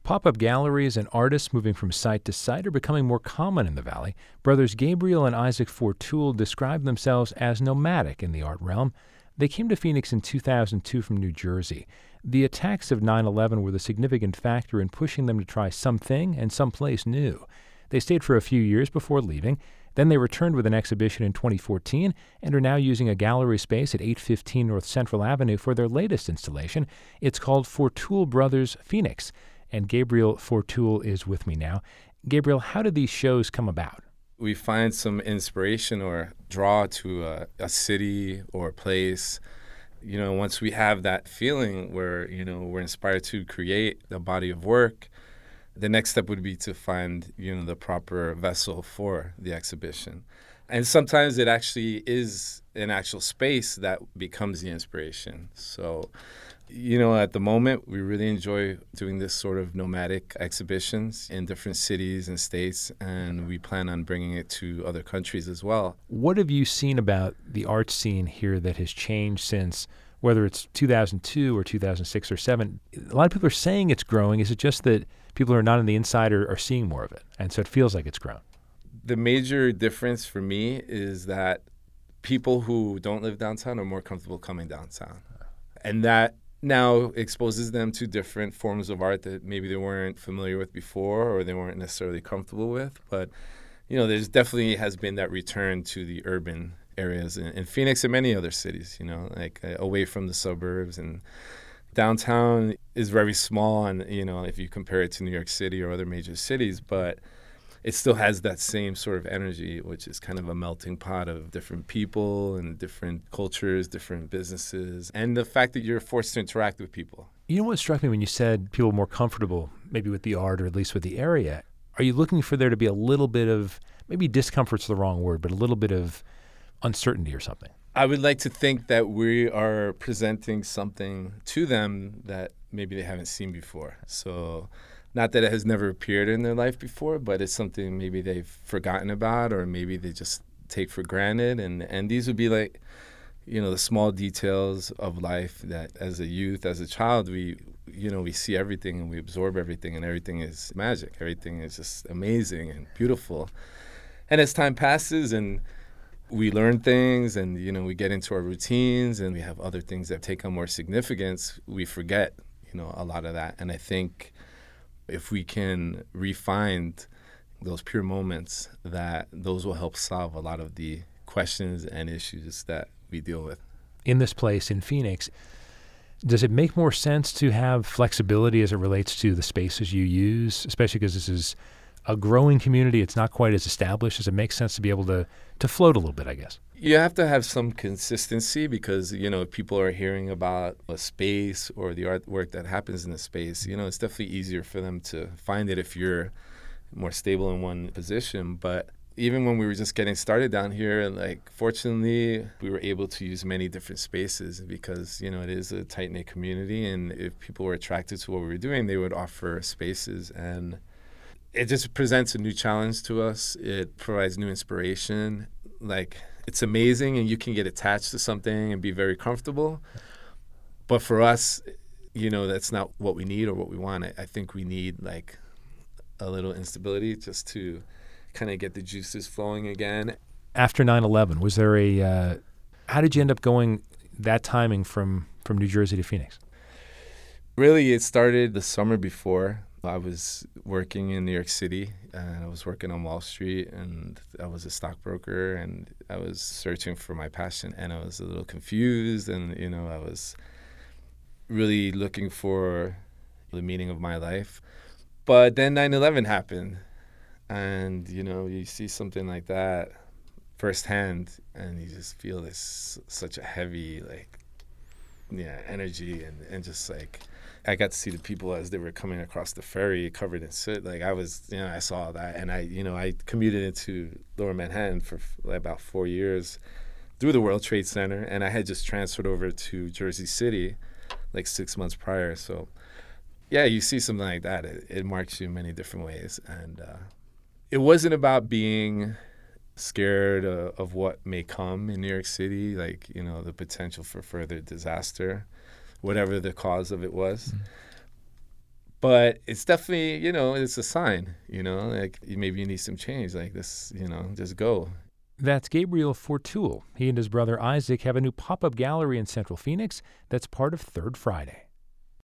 Pop-up galleries and artists moving from site to site are becoming more common in the Valley. Brothers Gabriel and Isaac Fortoul describe themselves as nomadic in the art realm. They came to Phoenix in 2002 from New Jersey. The attacks of 9/11 were the significant factor in pushing them to try something and someplace new. They stayed for a few years before leaving. Then they returned with an exhibition in 2014 and are now using a gallery space at 815 North Central Avenue for their latest installation. It's called Fortoul Brothers Phoenix. And Gabriel Fortoul is with me now. Gabriel, how did these shows come about? We find some inspiration or draw to a city or a place. Once we have that feeling where, we're inspired to create a body of work, the next step would be to find, the proper vessel for the exhibition. And sometimes it actually is an actual space that becomes the inspiration. So, at the moment, we really enjoy doing this sort of nomadic exhibitions in different cities and states, and we plan on bringing it to other countries as well. What have you seen about the art scene here that has changed since, whether it's 2002 or 2006 or 2007? A lot of people are saying it's growing. Is it just that people who are not on the inside are seeing more of it, and so it feels like it's grown? The major difference for me is that people who don't live downtown are more comfortable coming downtown. And that now exposes them to different forms of art that maybe they weren't familiar with before or they weren't necessarily comfortable with. But, there's definitely has been that return to the urban areas in Phoenix and many other cities, away from the suburbs. And downtown is very small, and, if you compare it to New York City or other major cities, but it still has that same sort of energy, which is kind of a melting pot of different people and different cultures, different businesses, and the fact that you're forced to interact with people. You know what struck me when you said people more comfortable maybe with the art or at least with the area? Are you looking for there to be a little bit of, maybe discomfort's the wrong word, but a little bit of uncertainty or something? I would like to think that we are presenting something to them that maybe they haven't seen before. So not that it has never appeared in their life before, but it's something maybe they've forgotten about or maybe they just take for granted. And these would be like, the small details of life that as a youth, as a child, we see everything and we absorb everything and everything is magic. Everything is just amazing and beautiful. And as time passes and we learn things and, we get into our routines and we have other things that take on more significance, we forget, a lot of that. And I think if we can refine those pure moments, that those will help solve a lot of the questions and issues that we deal with. In this place in Phoenix, does it make more sense to have flexibility as it relates to the spaces you use, especially because this is a growing community? It's not quite as established. Does it make sense to be able to float a little bit, I guess? You have to have some consistency because, if people are hearing about a space or the artwork that happens in the space, it's definitely easier for them to find it if you're more stable in one position. But even when we were just getting started down here, fortunately, we were able to use many different spaces because, it is a tight-knit community. And if people were attracted to what we were doing, they would offer spaces. And it just presents a new challenge to us. It provides new inspiration. It's amazing, and you can get attached to something and be very comfortable. But for us, that's not what we need or what we want. I think we need a little instability just to kind of get the juices flowing again. After 9/11, was there how did you end up going that timing from New Jersey to Phoenix? Really, it started the summer before. I was working in New York City, and I was working on Wall Street, and I was a stockbroker, and I was searching for my passion, and I was a little confused, and, I was really looking for the meaning of my life. But then 9/11 happened, and, you see something like that firsthand, and you just feel such a heavy, energy, and just I got to see the people as they were coming across the ferry covered in soot. I saw that, and I commuted into Lower Manhattan for about 4 years through the World Trade Center, and I had just transferred over to Jersey City 6 months prior. So, yeah, you see something like that. It marks you in many different ways, and it wasn't about being scared of what may come in New York City, the potential for further disaster, whatever the cause of it was. Mm-hmm. But it's definitely, it's a sign, like maybe you need some change, like this, just go. That's Gabriel Fortul. He and his brother Isaac have a new pop-up gallery in Central Phoenix that's part of Third Friday.